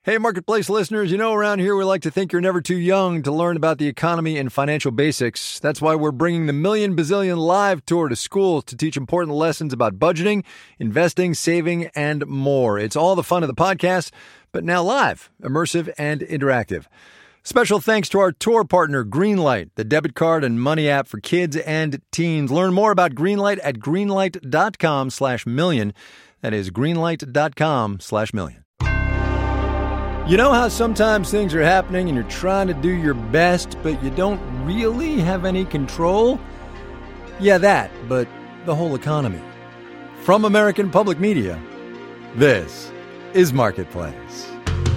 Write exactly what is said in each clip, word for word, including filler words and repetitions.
Hey, Marketplace listeners, you know around here we like to think you're never too young to learn about the economy and financial basics. That's why we're bringing the Million Bazillion Live Tour to schools to teach important lessons about budgeting, investing, saving, and more. It's all the fun of the podcast, but now live, immersive, and interactive. Special thanks to our tour partner, Greenlight, the debit card and money app for kids and teens. Learn more about Greenlight at greenlight.com slash million. That is greenlight.com slash million. You know how sometimes things are happening and you're trying to do your best, but you don't really have any control? Yeah, that, but the whole economy. From American Public Media, this is Marketplace.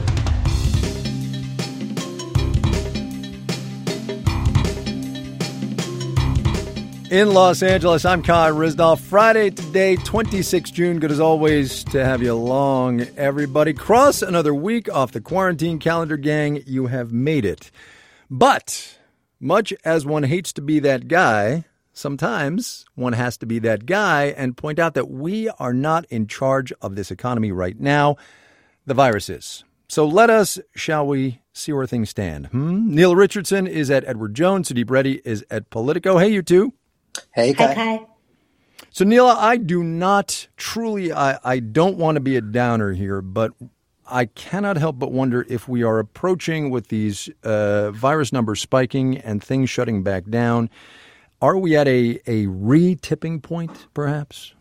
In Los Angeles, I'm Kai Ryssdal. Friday today, twenty-sixth of June. Good as always to have you along, everybody. Cross another week off the quarantine calendar, gang. You have made it. But much as one hates to be that guy, sometimes one has to be that guy and point out that we are not in charge of this economy right now. The virus is. So let us, shall we, see where things stand. Hmm? Neil Richardson is at Edward Jones. Sudeep Reddy is at Politico. Hey, you two. Hey, Kai. Hi, Kai. So, Neela, I do not truly, I, I don't want to be a downer here, but I cannot help but wonder if we are approaching with these uh, virus numbers spiking and things shutting back down. Are we at a, a re-tipping point, perhaps?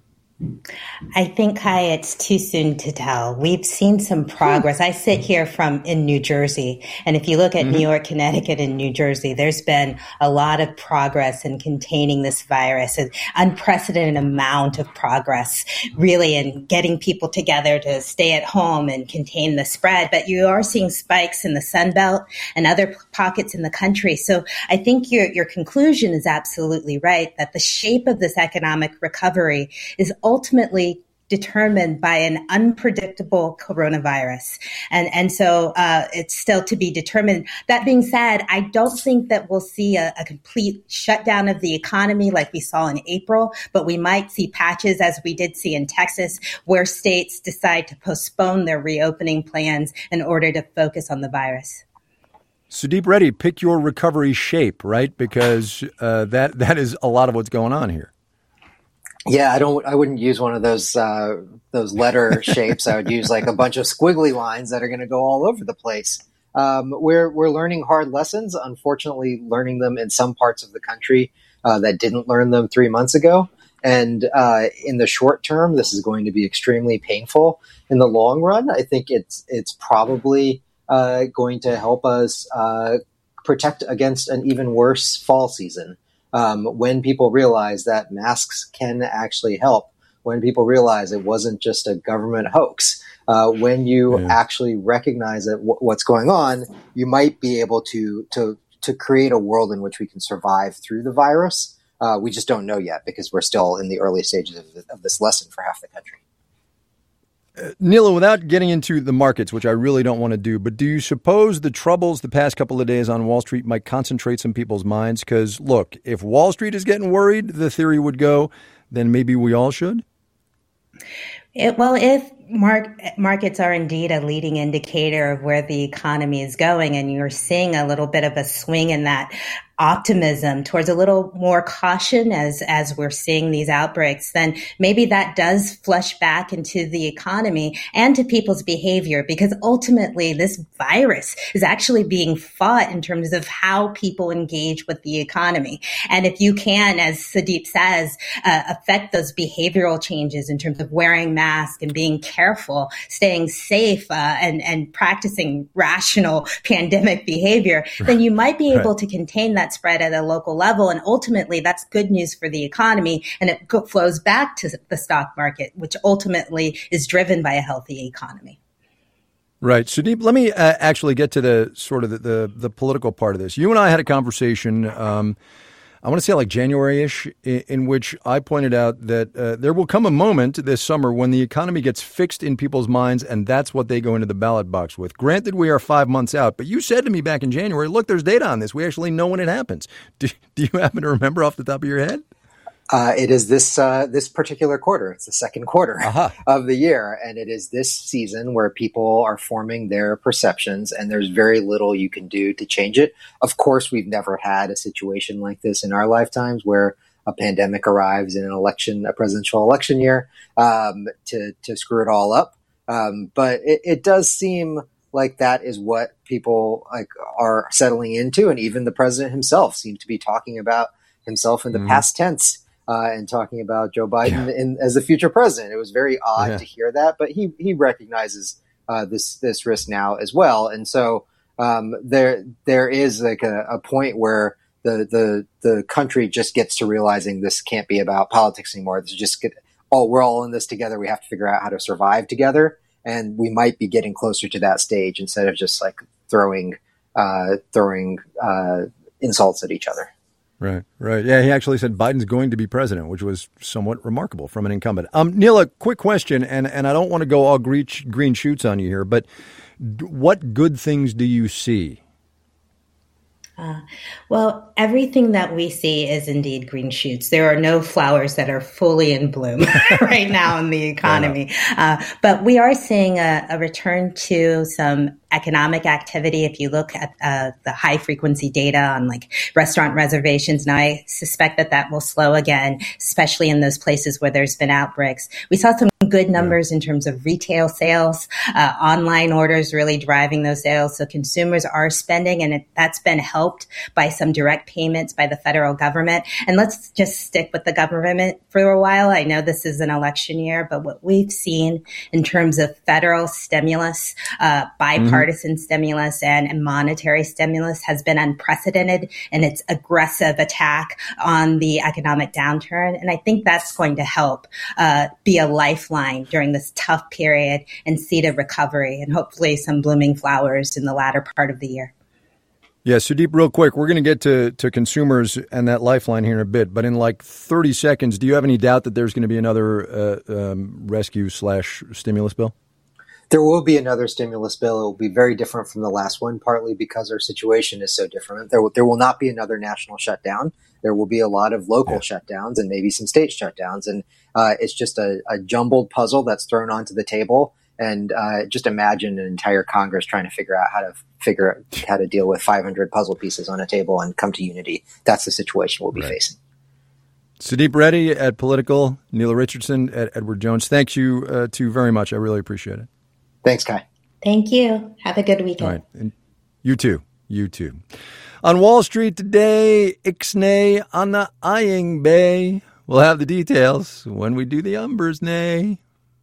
I think, Kai, it's too soon to tell. We've seen some progress. I sit here from in New Jersey, and if you look at mm-hmm. New York, Connecticut, and New Jersey, there's been a lot of progress in containing this virus, an unprecedented amount of progress, really, in getting people together to stay at home and contain the spread. But you are seeing spikes in the Sun Belt and other pockets in the country. So I think your your conclusion is absolutely right, that the shape of this economic recovery is ultimately determined by an unpredictable coronavirus. And, and so uh, it's still to be determined. That being said, I don't think that we'll see a, a complete shutdown of the economy like we saw in April, but we might see patches, as we did see in Texas, where states decide to postpone their reopening plans in order to focus on the virus. Sudeep Reddy, pick your recovery shape, right? Because uh, that that is a lot of what's going on here. Yeah, I don't. I wouldn't use one of those uh, those letter shapes. I would use like a bunch of squiggly lines that are going to go all over the place. Um, we're we're learning hard lessons. Unfortunately, learning them in some parts of the country uh, that didn't learn them three months ago. And uh, in the short term, this is going to be extremely painful. In the long run, I think it's it's probably uh, going to help us uh, protect against an even worse fall season. Um, when people realize that masks can actually help, when people realize it wasn't just a government hoax, uh, when you yeah. actually recognize that w- what's going on, you might be able to to to create a world in which we can survive through the virus. Uh, we just don't know yet because we're still in the early stages of, of this lesson for half the country. Uh, Neela, without getting into the markets, which I really don't want to do, but do you suppose the troubles the past couple of days on Wall Street might concentrate some people's minds? Because, look, if Wall Street is getting worried, the theory would go, then maybe we all should? It, well, if mark, markets are indeed a leading indicator of where the economy is going, and you're seeing a little bit of a swing in that optimism towards a little more caution as as we're seeing these outbreaks, then maybe that does flush back into the economy and to people's behavior, because ultimately this virus is actually being fought in terms of how people engage with the economy. And if you can, as Sudeep says, uh, affect those behavioral changes in terms of wearing masks and being careful, staying safe, uh, and, and practicing rational pandemic behavior, then you might be able right. to contain that spread at a local level. And ultimately, that's good news for the economy. And it go- flows back to the stock market, which ultimately is driven by a healthy economy. Right. Sudeep, let me uh, actually get to the sort of the, the, the political part of this. You and I had a conversation, um, I want to say like January-ish, in, in which I pointed out that uh, there will come a moment this summer when the economy gets fixed in people's minds, and that's what they go into the ballot box with. Granted, we are five months out, but you said to me back in January, look, there's data on this. We actually know when it happens. Do, do you happen to remember off the top of your head? Uh, it is this uh, this particular quarter. It's the second quarter uh-huh. of the year, and it is this season where people are forming their perceptions, and there's very little you can do to change it. Of course, we've never had a situation like this in our lifetimes where a pandemic arrives in an election, a presidential election year, um, to to screw it all up. Um, but it, it does seem like that is what people like are settling into, and even the president himself seemed to be talking about himself in the mm. past tense. Uh, and talking about Joe Biden yeah. in, as the future president. It was very odd yeah. to hear that, but he he recognizes uh, this this risk now as well. And so um, there there is like a, a point where the the the country just gets to realizing this can't be about politics anymore. This is just get, oh, we're all in this together. We have to figure out how to survive together, and we might be getting closer to that stage instead of just like throwing uh, throwing uh, insults at each other. Right, right. Yeah, he actually said Biden's going to be president, which was somewhat remarkable from an incumbent. Um, Neil, a quick question, and, and I don't want to go all green, green shoots on you here, but d- what good things do you see? Uh, well, everything that we see is indeed green shoots. There are no flowers that are fully in bloom right now in the economy. Uh, but we are seeing a, a return to some economic activity. If you look at uh, the high frequency data on like restaurant reservations, now I suspect that that will slow again, especially in those places where there's been outbreaks. We saw some good numbers in terms of retail sales, uh, online orders really driving those sales. So consumers are spending, and it, that's been helped by some direct payments by the federal government. And let's just stick with the government for a while. I know this is an election year, but what we've seen in terms of federal stimulus, uh, bipartisan mm-hmm. stimulus and, and monetary stimulus has been unprecedented in its aggressive attack on the economic downturn. And I think that's going to help uh, be a lifeline during this tough period and seed a recovery and hopefully some blooming flowers in the latter part of the year. Yeah, Sudeep, real quick, we're going to get to, to consumers and that lifeline here in a bit, but in like thirty seconds, do you have any doubt that there's going to be another uh, um, rescue slash stimulus bill? There will be another stimulus bill. It will be very different from the last one, partly because our situation is so different. There will, there will not be another national shutdown. There will be a lot of local yeah. shutdowns and maybe some state shutdowns. And uh, it's just a, a jumbled puzzle that's thrown onto the table. And uh, just imagine an entire Congress trying to figure out how to figure out how to deal with five hundred puzzle pieces on a table and come to unity. That's the situation we'll be right. facing. Sudeep Reddy at Political, Neela Richardson at Edward Jones. Thank you uh, two very much. I really appreciate it. Thanks, Kai. Thank you. Have a good weekend. All right. And you too. You too. On Wall Street today, Ixnay on the Eyeing Bay. We'll have the details when we do the Umbers Nay.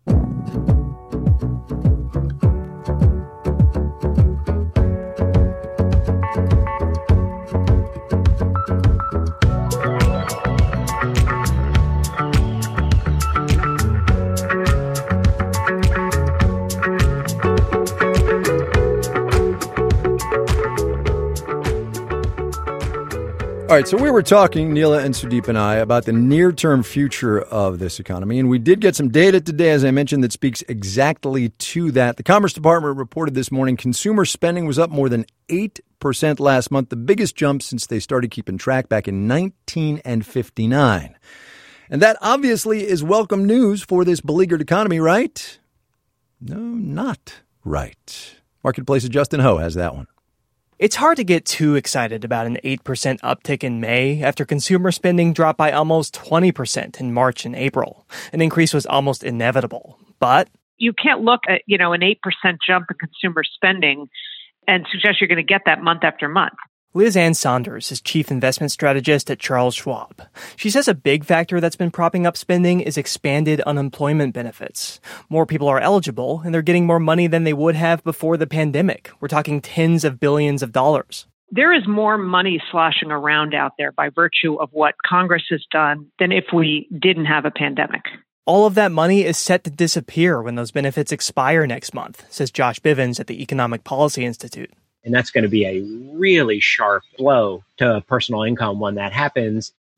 All right, so we were talking, Neela and Sudeep and I, about the near-term future of this economy, and we did get some data today, as I mentioned, that speaks exactly to that. The Commerce Department reported this morning consumer spending was up more than eight percent last month, the biggest jump since they started keeping track back in nineteen fifty-nine. And that obviously is welcome news for this beleaguered economy, right? No, not right. Marketplace's Justin Ho has that one. It's hard to get too excited about an eight percent uptick in May after consumer spending dropped by almost twenty percent in March and April. An increase was almost inevitable. But you can't look at, you know, an eight percent jump in consumer spending and suggest you're going to get that month after month. Liz Ann Saunders is chief investment strategist at Charles Schwab. She says a big factor that's been propping up spending is expanded unemployment benefits. More people are eligible, and they're getting more money than they would have before the pandemic. We're talking tens of billions of dollars. There is more money sloshing around out there by virtue of what Congress has done than if we didn't have a pandemic. All of that money is set to disappear when those benefits expire next month, says Josh Bivens at the Economic Policy Institute. And that's going to be a really sharp blow to personal income when that happens.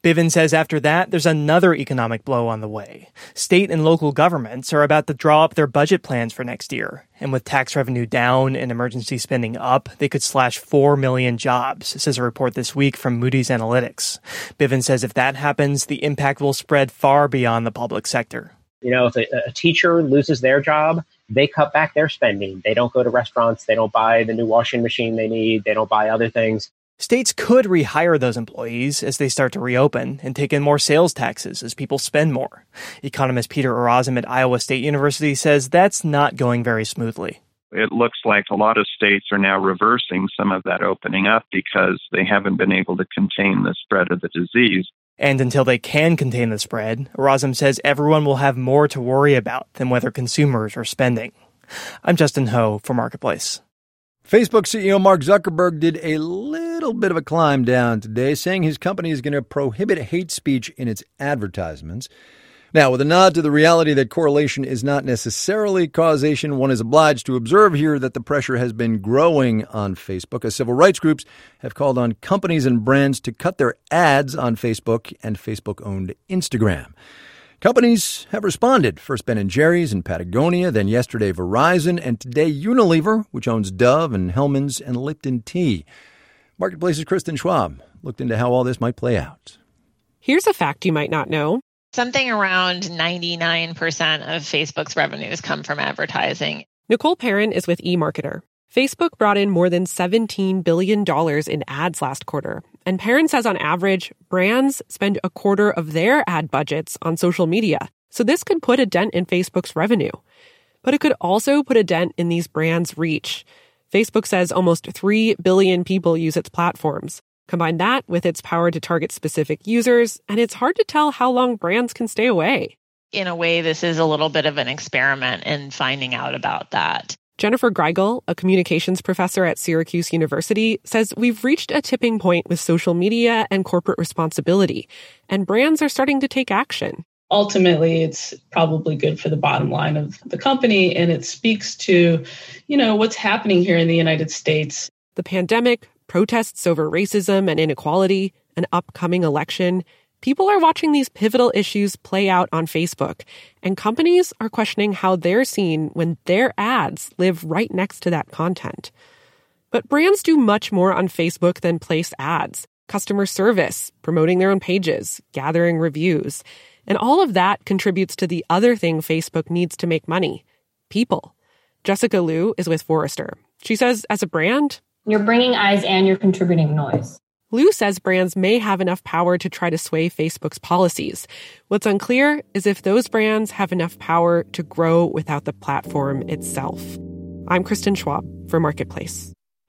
Bivens says after that, there's another economic blow on the way. State and local governments are about to draw up their budget plans for next year. And with tax revenue down and emergency spending up, they could slash four million jobs, says a report this week from Moody's Analytics. Bivens says if that happens, the impact will spread far beyond the public sector. You know, if a, a teacher loses their job, they cut back their spending. They don't go to restaurants. They don't buy the new washing machine they need. They don't buy other things. States could rehire those employees as they start to reopen and take in more sales taxes as people spend more. Economist Peter Erasm at Iowa State University says that's not going very smoothly. It looks like a lot of states are now reversing some of that opening up because they haven't been able to contain the spread of the disease. And until they can contain the spread, Erasm says everyone will have more to worry about than whether consumers are spending. I'm Justin Ho for Marketplace. Facebook C E O Mark Zuckerberg did a little bit of a climb down today, saying his company is going to prohibit hate speech in its advertisements. Now, with a nod to the reality that correlation is not necessarily causation, one is obliged to observe here that the pressure has been growing on Facebook as civil rights groups have called on companies and brands to cut their ads on Facebook and Facebook-owned Instagram. Companies have responded, first Ben and Jerry's and Patagonia, then yesterday Verizon, and today Unilever, which owns Dove and Hellmann's and Lipton Tea. Marketplace's Kristen Schwab looked into how all this might play out. Here's a fact you might not know. Something around ninety-nine percent of Facebook's revenues come from advertising. Nicole Perrin is with eMarketer. Facebook brought in more than seventeen billion dollars in ads last quarter. And Perrin says on average, brands spend a quarter of their ad budgets on social media. So this could put a dent in Facebook's revenue. But it could also put a dent in these brands' reach. Facebook says almost three billion people use its platforms. Combine that with its power to target specific users, and it's hard to tell how long brands can stay away. In a way, this is a little bit of an experiment in finding out about that. Jennifer Greigel, a communications professor at Syracuse University, says we've reached a tipping point with social media and corporate responsibility, and brands are starting to take action. Ultimately, it's probably good for the bottom line of the company, and it speaks to, you know, what's happening here in the United States. The pandemic, protests over racism and inequality, an upcoming election. People are watching these pivotal issues play out on Facebook, and companies are questioning how they're seen when their ads live right next to that content. But brands do much more on Facebook than place ads. Customer service, promoting their own pages, gathering reviews. And all of that contributes to the other thing Facebook needs to make money, people. Jessica Liu is with Forrester. She says, as a brand, you're bringing eyes and you're contributing noise. Liu says brands may have enough power to try to sway Facebook's policies. What's unclear is if those brands have enough power to grow without the platform itself. I'm Kristen Schwab for Marketplace.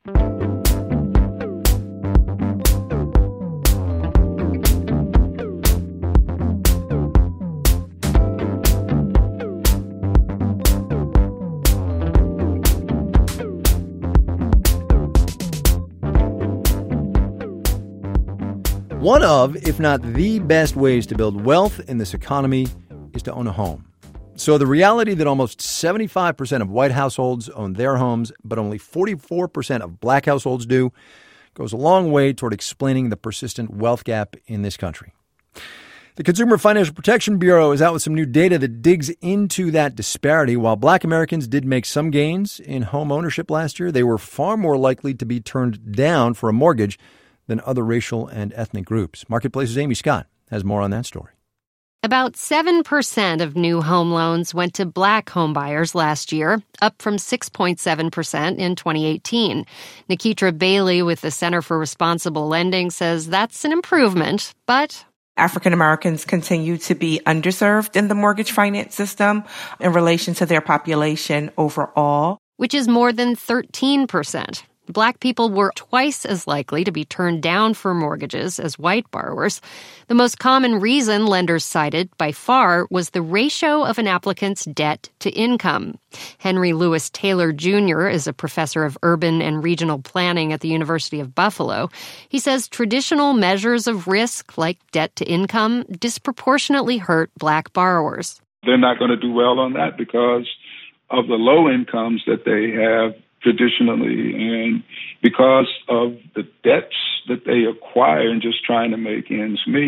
One of, if not the best ways to build wealth in this economy is to own a home. So the reality that almost seventy-five percent of white households own their homes, but only forty-four percent of black households do, goes a long way toward explaining the persistent wealth gap in this country. The Consumer Financial Protection Bureau is out with some new data that digs into that disparity. While black Americans did make some gains in home ownership last year, they were far more likely to be turned down for a mortgage than other racial and ethnic groups. Marketplace's Amy Scott has more on that story. About seven percent of new home loans went to black homebuyers last year, up from six point seven percent in twenty eighteen. Nikitra Bailey with the Center for Responsible Lending says that's an improvement, but African Americans continue to be underserved in the mortgage finance system in relation to their population overall, which is more than thirteen percent. Black people were twice as likely to be turned down for mortgages as white borrowers. The most common reason lenders cited by far was the ratio of an applicant's debt to income. Henry Louis Taylor Junior is a professor of urban and regional planning at the University of Buffalo. He says traditional measures of risk, like debt to income, disproportionately hurt black borrowers. They're not going to do well on that because of the low incomes that they have traditionally, and because of the debts that they acquire and just trying to make ends meet.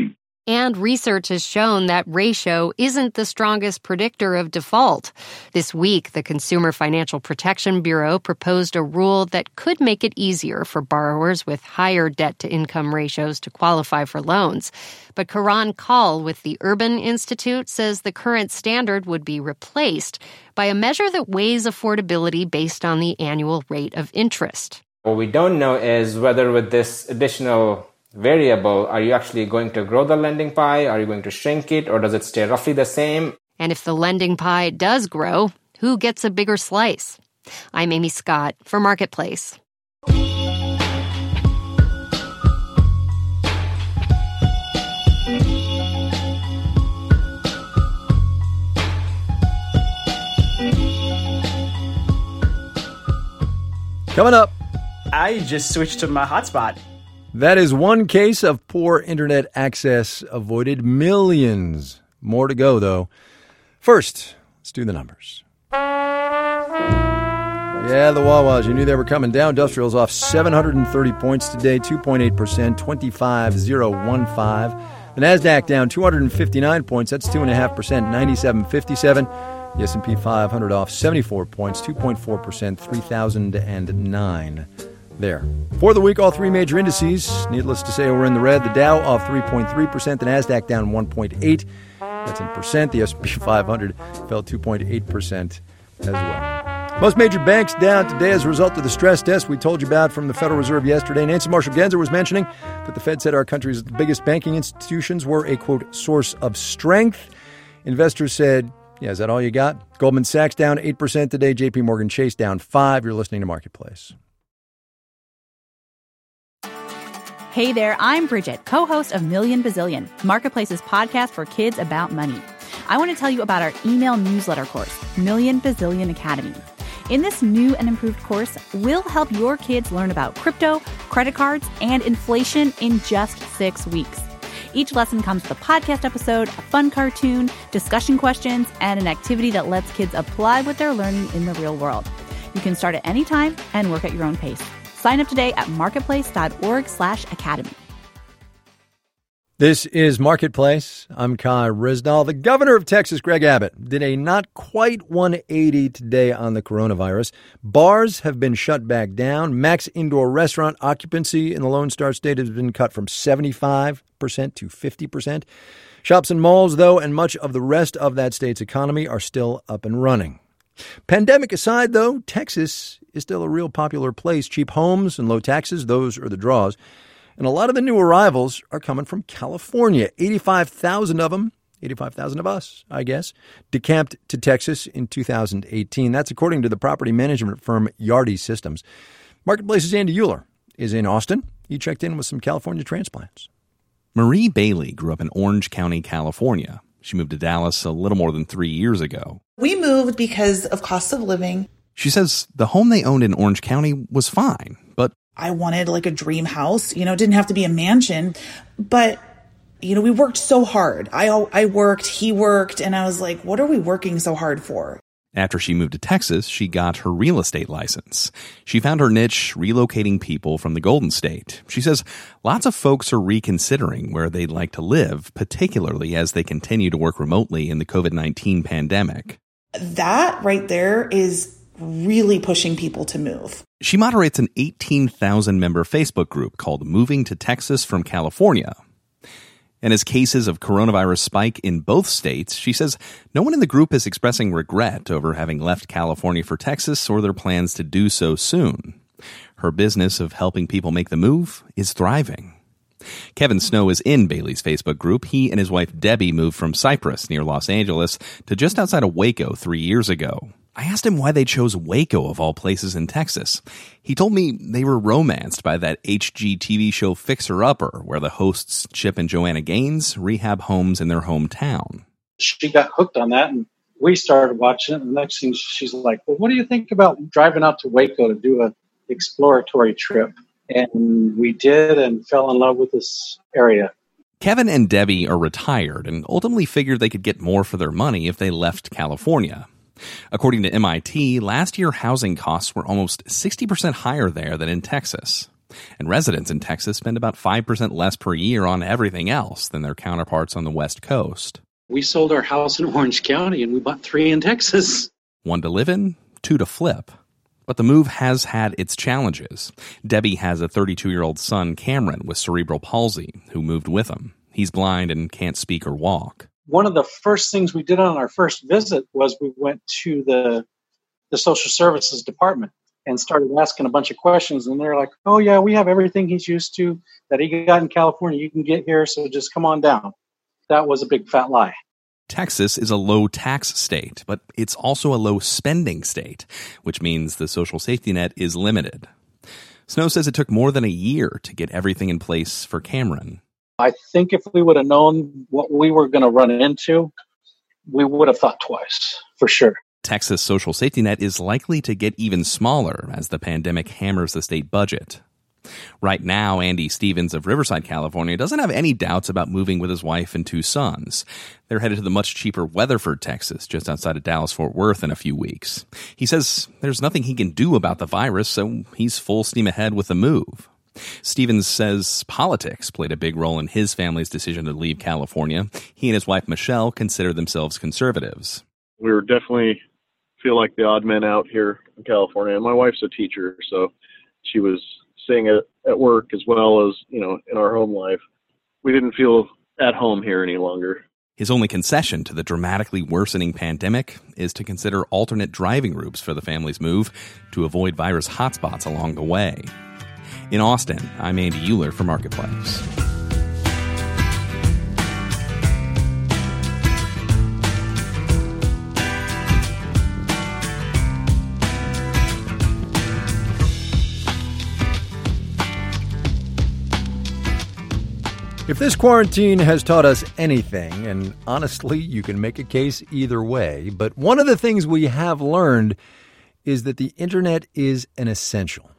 And research has shown that ratio isn't the strongest predictor of default. This week, the Consumer Financial Protection Bureau proposed a rule that could make it easier for borrowers with higher debt-to-income ratios to qualify for loans. But Karan Kaul with the Urban Institute says the current standard would be replaced by a measure that weighs affordability based on the annual rate of interest. What we don't know is whether with this additional variable, are you actually going to grow the lending pie? Are you going to shrink it? Or does it stay roughly the same? And if the lending pie does grow, who gets a bigger slice? I'm Amy Scott for Marketplace. Coming up. I just switched to my hotspot. That is one case of poor internet access avoided millions. More to go, though. First, let's do the numbers. Yeah, the Wawas, you knew they were coming down. Industrials off seven hundred thirty points today, two point eight percent, twenty-five thousand fifteen. The NASDAQ down two hundred fifty-nine points, that's two point five percent, ninety-seven fifty-seven. The S and P five hundred off seventy-four points, two point four percent, three thousand nine. There. For the week, all three major indices, needless to say, we're in the red. The Dow off three point three percent, the NASDAQ down one point eight. That's in percent. The S and P five hundred fell two point eight percent as well. Most major banks down today as a result of the stress test we told you about from the Federal Reserve yesterday. Nancy Marshall-Genzer was mentioning that the Fed said our country's biggest banking institutions were a, quote, source of strength. Investors said, yeah, is that all you got? Goldman Sachs down eight percent today. J P Morgan Chase down five. You're listening to Marketplace. Hey there, I'm Bridget, co-host of Million Bazillion, Marketplace's podcast for kids about money. I want to tell you about our email newsletter course, Million Bazillion Academy. In this new and improved course, we'll help your kids learn about crypto, credit cards, and inflation in just six weeks. Each lesson comes with a podcast episode, a fun cartoon, discussion questions, and an activity that lets kids apply what they're learning in the real world. You can start at any time and work at your own pace. Sign up today at marketplace.org slash academy. This is Marketplace. I'm Kai Risnall. The governor of Texas, Greg Abbott, did a not quite one eighty today on the coronavirus. Bars have been shut back down. Max indoor restaurant occupancy in the Lone Star State has been cut from seventy-five percent to fifty percent. Shops and malls, though, and much of the rest of that state's economy are still up and running. Pandemic aside, though, Texas is still a real popular place. Cheap homes and low taxes, those are the draws. And a lot of the new arrivals are coming from California. eighty-five thousand of them, eighty-five thousand of us, I guess, decamped to Texas in two thousand eighteen. That's according to the property management firm Yardi Systems. Marketplace's Andy Euler is in Austin. He checked in with some California transplants. Marie Bailey grew up in Orange County, California. She moved to Dallas a little more than three years ago. We moved because of cost of living. She says the home they owned in Orange County was fine, but I wanted like a dream house. You know, it didn't have to be a mansion, but you know, we worked so hard. I I worked, he worked, and I was like, what are we working so hard for? After she moved to Texas, she got her real estate license. She found her niche relocating people from the Golden State. She says lots of folks are reconsidering where they'd like to live, particularly as they continue to work remotely in the covid nineteen pandemic. That right there is really pushing people to move. She moderates an eighteen thousand member Facebook group called Moving to Texas from California. And as cases of coronavirus spike in both states, she says no one in the group is expressing regret over having left California for Texas or their plans to do so soon. Her business of helping people make the move is thriving. Kevin Snow is in Bailey's Facebook group. He and his wife Debbie moved from Cypress near Los Angeles to just outside of Waco three years ago. I asked him why they chose Waco of all places in Texas. He told me they were romanced by that H G T V show Fixer Upper, where the hosts Chip and Joanna Gaines rehab homes in their hometown. She got hooked on that, and we started watching it. And the next thing she's like, well, what do you think about driving out to Waco to do an exploratory trip? And we did and fell in love with this area. Kevin and Debbie are retired and ultimately figured they could get more for their money if they left California. According to M I T, last year housing costs were almost sixty percent higher there than in Texas. And residents in Texas spend about five percent less per year on everything else than their counterparts on the West Coast. We sold our house in Orange County and we bought three in Texas. One to live in, two to flip. But the move has had its challenges. Debbie has a thirty-two-year-old son, Cameron, with cerebral palsy, who moved with him. He's blind and can't speak or walk. One of the first things we did on our first visit was we went to the the social services department and started asking a bunch of questions. And they're like, oh, yeah, we have everything he's used to that he got in California. You can get here, so just come on down. That was a big fat lie. Texas is a low-tax state, but it's also a low-spending state, which means the social safety net is limited. Snow says it took more than a year to get everything in place for Cameron. I think if we would have known what we were going to run into, we would have thought twice, for sure. Texas' social safety net is likely to get even smaller as the pandemic hammers the state budget. Right now, Andy Stevens of Riverside, California, doesn't have any doubts about moving with his wife and two sons. They're headed to the much cheaper Weatherford, Texas, just outside of Dallas-Fort Worth in a few weeks. He says there's nothing he can do about the virus, so he's full steam ahead with the move. Stevens says politics played a big role in his family's decision to leave California. He and his wife, Michelle, consider themselves conservatives. We were definitely feel like the odd men out here in California. And my wife's a teacher, so she was staying at, at work as well as, you know, in our home life. We didn't feel at home here any longer. His only concession to the dramatically worsening pandemic is to consider alternate driving routes for the family's move to avoid virus hotspots along the way. In Austin, I'm Andy Euler for Marketplace. If this quarantine has taught us anything, and honestly, you can make a case either way, but one of the things we have learned is that the internet is an essential.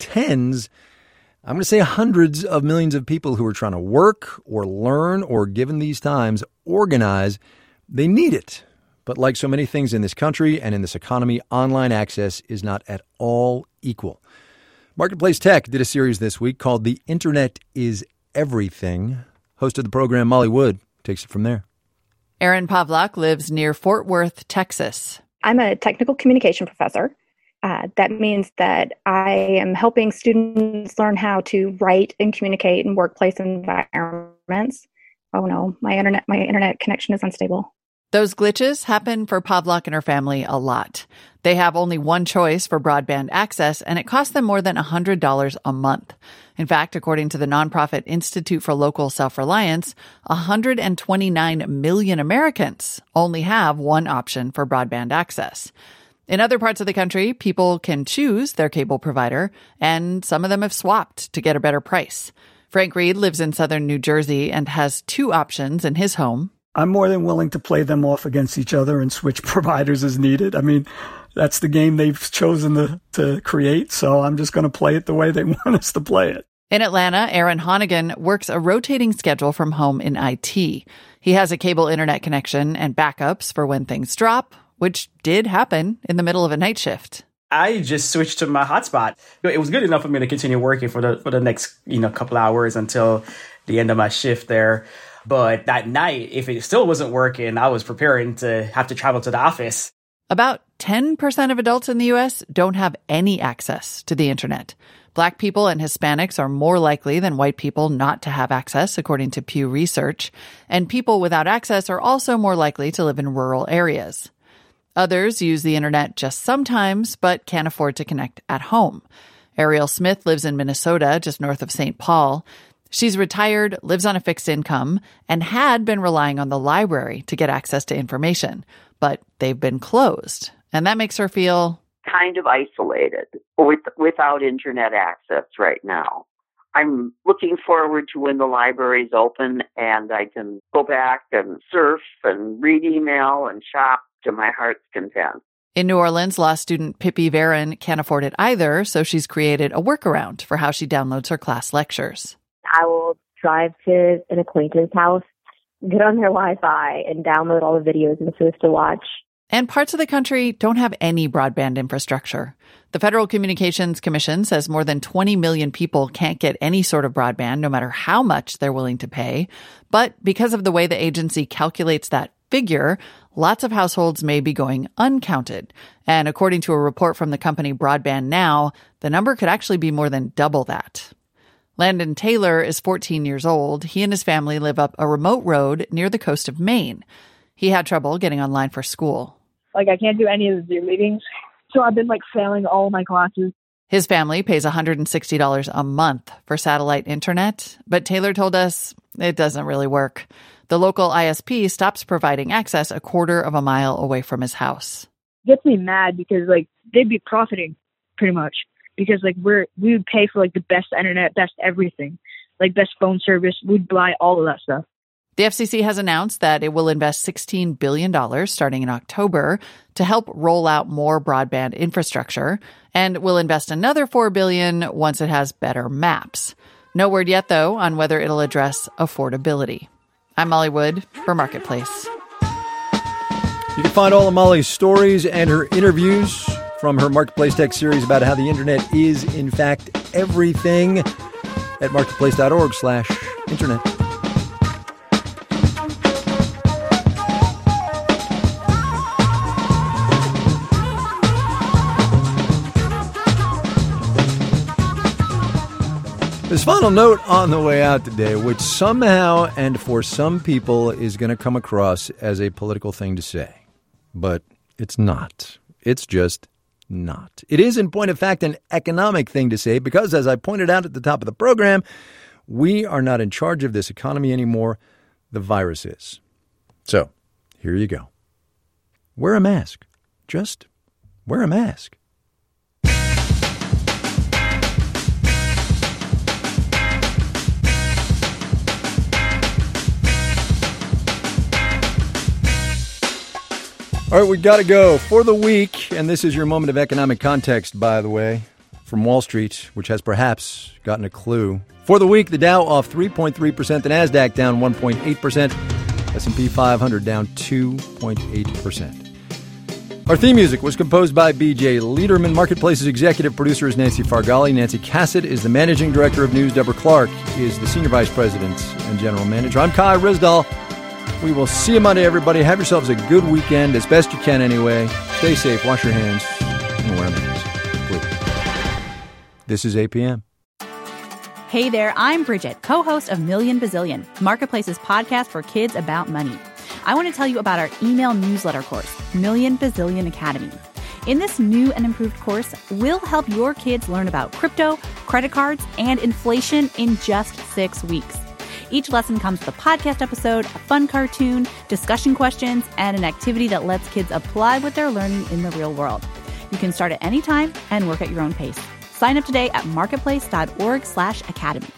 Tens, I'm going to say hundreds of millions of people who are trying to work or learn or, given these times, organize, they need it. But like so many things in this country and in this economy, online access is not at all equal. Marketplace Tech did a series this week called The Internet is Everything. Host of the program, Molly Wood, takes it from there. Erin Pavlak lives near Fort Worth, Texas. I'm a technical communication professor. Uh, that means that I am helping students learn how to write and communicate in workplace environments. Oh no, my internet my internet connection is unstable. Those glitches happen for Pavlak and her family a lot. They have only one choice for broadband access, and it costs them more than one hundred dollars a month. In fact, according to the nonprofit Institute for Local Self-Reliance, one hundred twenty-nine million Americans only have one option for broadband access. In other parts of the country, people can choose their cable provider, and some of them have swapped to get a better price. Frank Reed lives in southern New Jersey and has two options in his home. I'm more than willing to play them off against each other and switch providers as needed. I mean, that's the game they've chosen to, to create, so I'm just going to play it the way they want us to play it. In Atlanta, Aaron Honnigan works a rotating schedule from home in I T. He has a cable internet connection and backups for when things drop, which did happen in the middle of a night shift. I just switched to my hotspot. It was good enough for me to continue working for the for the next, you know, couple hours until the end of my shift there. But that night, if it still wasn't working, I was preparing to have to travel to the office. About ten percent of adults in the U S don't have any access to the internet. Black people and Hispanics are more likely than white people not to have access, according to Pew Research. And people without access are also more likely to live in rural areas. Others use the internet just sometimes, but can't afford to connect at home. Ariel Smith lives in Minnesota, just north of Saint Paul. She's retired, lives on a fixed income, and had been relying on the library to get access to information. But they've been closed, and that makes her feel kind of isolated with, without internet access right now. I'm looking forward to when the library's open and I can go back and surf and read email and shop to my heart's content. In New Orleans, law student Pippi Varon can't afford it either, so she's created a workaround for how she downloads her class lectures. I will drive to an acquaintance's house, get on their Wi-Fi, and download all the videos I'm supposed to watch And parts of the country don't have any broadband infrastructure. The Federal Communications Commission says more than twenty million people can't get any sort of broadband, no matter how much they're willing to pay. But because of the way the agency calculates that figure, lots of households may be going uncounted. And according to a report from the company Broadband Now, the number could actually be more than double that. Landon Taylor is fourteen years old. He and his family live up a remote road near the coast of Maine. He had trouble getting online for school. Like, I can't do any of the Zoom meetings, so I've been, like, failing all my classes. His family pays one hundred sixty dollars a month for satellite internet, but Taylor told us it doesn't really work. The local I S P stops providing access a quarter of a mile away from his house. It gets me mad because, like, they'd be profiting pretty much because, like, we're we would pay for, like, the best internet, best everything, like, best phone service. We'd buy all of that stuff. The F C C has announced that it will invest sixteen billion dollars starting in October to help roll out more broadband infrastructure, and will invest another four billion dollars once it has better maps. No word yet, though, on whether it'll address affordability. I'm Molly Wood for Marketplace. You can find all of Molly's stories and her interviews from her Marketplace Tech series about how the internet is, in fact, everything at marketplace.org slash internet. This final note on the way out today, which somehow and for some people is going to come across as a political thing to say. But it's not. It's just not. It is, in point of fact, an economic thing to say because, as I pointed out at the top of the program, we are not in charge of this economy anymore. The virus is. So, here you go. Wear a mask. Just wear a mask. All right, we got to go for the week, and this is your moment of economic context, by the way, from Wall Street, which has perhaps gotten a clue. For the week, the Dow off three point three percent, the NASDAQ down one point eight percent, S and P five hundred down two point eight percent. Our theme music was composed by B J Liederman. Marketplace's executive producer is Nancy Fargali. Nancy Cassett is the managing director of news. Deborah Clark is the senior vice president and general manager. I'm Kai Rizdal. We will see you Monday, everybody. Have yourselves a good weekend, as best you can anyway. Stay safe, wash your hands, and wear a mask, please. This is A P M. Hey there, I'm Bridget, co-host of Million Bazillion, Marketplace's podcast for kids about money. I want to tell you about our email newsletter course, Million Bazillion Academy. In this new and improved course, we'll help your kids learn about crypto, credit cards, and inflation in just six weeks. Each lesson comes with a podcast episode, a fun cartoon, discussion questions, and an activity that lets kids apply what they're learning in the real world. You can start at any time and work at your own pace. Sign up today at marketplace.org slash academy.